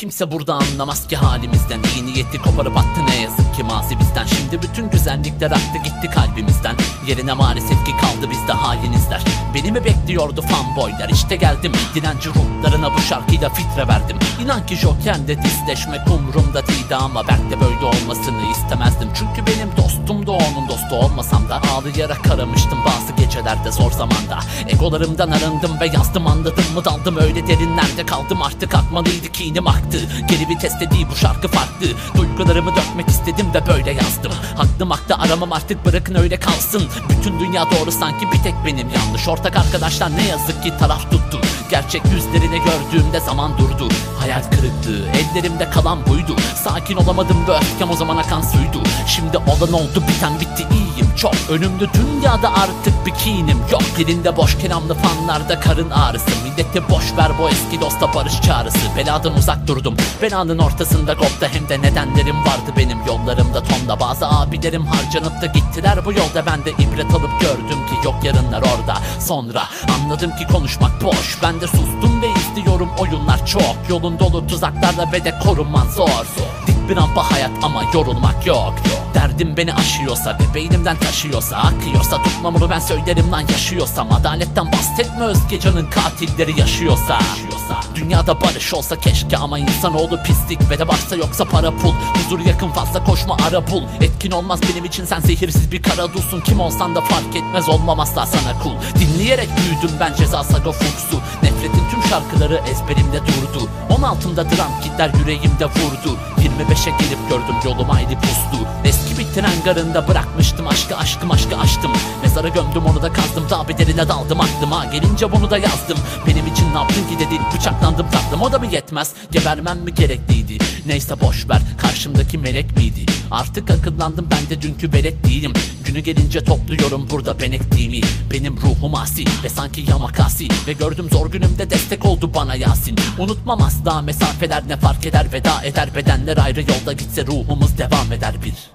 Kimse burada anlamaz ki halimizden. İyi niyeti koparıp attı ne yazık ki mazi bizden. Şimdi bütün güzellikler aktı gitti kalbimizden. Yerine maalesef ki kaldı bizde hain izler. Beni mi bekliyordu fanboylar? İşte geldim, dilenci ruhlarına bu şarkıyla fitre verdim. İnan ki Joker'le dizleşmek umurumda değildi ama ben de böyle olmasını istemezdim. Çünkü benim dostum da onun dostu olmasam da ağlayarak aramıştım bazı gecelerde zor zamanda. Egolarımdan arındım ve yazdım, anladım mı daldım öyle derinlerde kaldım. Artık akmalıydı kinim aktı. Geri viteste değil bu şarkı farklı. Duygularımı dökmek istedim ve böyle yazdım. Aklım aktı aramam artık, bırakın öyle kalsın. Bütün dünya doğru sanki bir tek benim yanlış. Ortak arkadaşlar ne yazık ki taraf tuttu. Gerçek yüzlerini gördüğümde zaman durdu. Hayal kırıklığı ellerimde kalan buydu. Sakin olamadım ve öfkem o zaman akan suydu. Şimdi olan oldu, biten bitti, iyiyim çok. Önümde dünyada artık bir kinim yok. Dilinde boş kelamlı fanlarda karın ağrısı. Millete boş ver bu eski dosta barış çağrısı. Beladan uzak durdum, belanın ortasında koptu. Hem de nedenlerim vardı benim yollarımda tonda. Bazı abilerim harcanıp da gittiler bu yolda. Ben de ibret alıp gördüm ki yok yarınlar orada. Sonra anladım ki konuşmak boş. Ben de sustum ve izliyorum oyunlar çok. Yolun dolu tuzaklarla ve de korunman zor. Dik bir rampa hayat ama yorulmak yok. Derdim beni aşıyorsa ve beynimden taşıyorsa, akıyorsa tutmam onu ben söylerim lan yaşıyorsam. Adaletten bahsetme Özge Can'ın katilleri yaşıyorsa. Dünyada barış olsa keşke ama insanoğlu pislik ve de varsa yoksa para pul. Huzur yakın fazla koşma ara bul. Etkin olmaz benim için sen zehirsiz bir kara dulsun. Kim olsan da fark etmez olmam asla sana kul. Dinleyerek büyüdüm ben Ceza Saga Fuchs'u. Nefretin tüm şarkıları ezberimde durdu. 16'mda dram kitler yüreğimde vurdu. 25'e gelip gördüm yolum ayrı puslu. Eski bir tren garında bırakmıştım aşkı, aşkım aşkı açtım. Mezara gömdüm onu da kazdım, daha bir derine daldım. Aklıma gelince bunu da yazdım. Benim için ne yaptın ki dedin, bıçaklandım tatlım. O da mı yetmez, gebermem mi gerekliydi? Neyse boş ver, karşımdaki melek miydi? Artık akıllandım, ben de dünkü velet değilim. Günü gelince topluyorum burada ben ektiğimi. Benim ruhum asi ve sanki yamakasi. Ve gördüm zor günümde destek oldu bana Yasin. Unutmam asla mesafeler ne fark eder, veda eder bedenler ayrı yolda gitse ruhumuz devam eder bir.